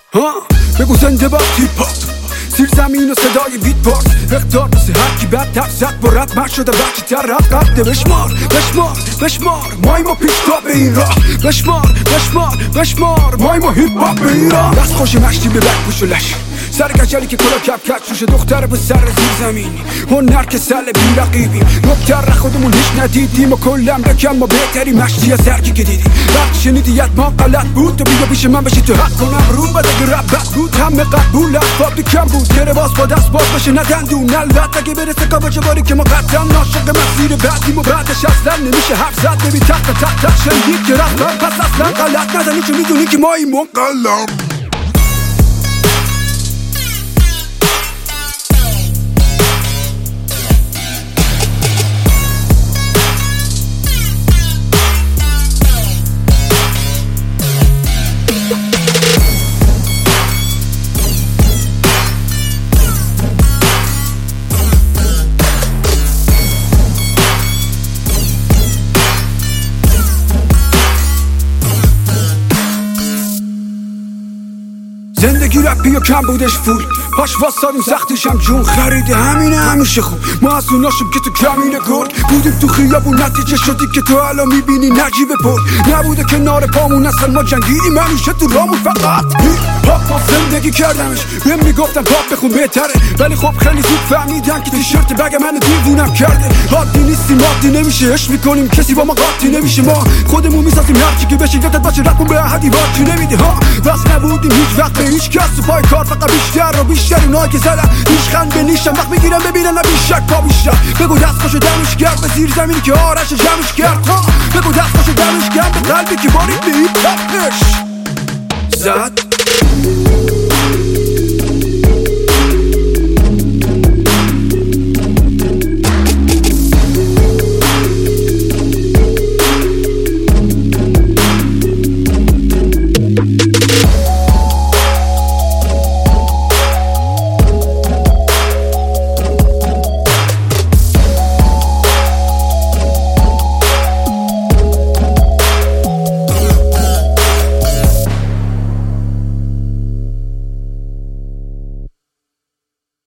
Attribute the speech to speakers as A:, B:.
A: بگو زنده باد هیپ هاپ، زیر زمین و صدای بیت باکس، اختار مثل هرکی بد تب زد با رد مرد شده بچی تر رد قبله. بشمار بشمار بشمار مای ما پیش تا به این راه، بشمار بشمار بشمار مای ما هیپ هاپ به ایران. دست خوش مشتی به بک پوش و لش، سر کچلی که کلا کپ کچ روشه، دختر به سر زیر زمین، هنر که سل بی رقیبیم، نبتر خودمون هیچ ندیدیم و کلم رکم ما بهتری مشتی از هرکی که دیدیم. وقتی شنیدیت ما غلط بود تو بیا پیش من بشی تو حق کنم رو بد اگه رب بد بود همه قبول اسباب کم بود، گره باز با دست باز بشه ندندون البت اگه برسه کابه باری که ما قطعا ناشق مسیر بعدیم و بعدش اصلا نمیشه حرف زد. ببین تق شنید که رفت پس اصلا غلط نزنی چون میدونی که ما این مقلم. زندگی رپی و کم بودش فول، پاش واسادیم سختشم جون خریده همینه همیشه خوب. ما از اوناشم که تو کمینه گل بودیم تو خیابون، نتیجه شدی که تو الان میبینی نجیب پر نبوده کنار پامون، اصلا ما جنگیدیم همیشه تو رامون فقط پاپ ما زندگی کردمش. بهم میگفتن پاپ بخون بهتره ولی خب خیلی زود فهمیدن که تیشرت بگ منو دیوونم کرده. عادی نیستیم عادی نمیشه، عشق میکنیم کسی با ما قاطی نمیشه، ما خودمون میسازیم هرچی که بشه یادت باشه رپون به احدی واچی نمیده ها. بس نبودیم هیچ وقت به هیچ کس تو پای کار، فقط بیشتر و بیشتر اونایی که زدن هیچ خند به نیشم وقت میگیرم ببینن نبیشک پا بیشتر. بگو دست خوشو دمش کرد به زیر زمینی که آرش جمعش کرد، بگو دست خوشو دمش کرد به قلبی که بارید به هیپ هاپش زد.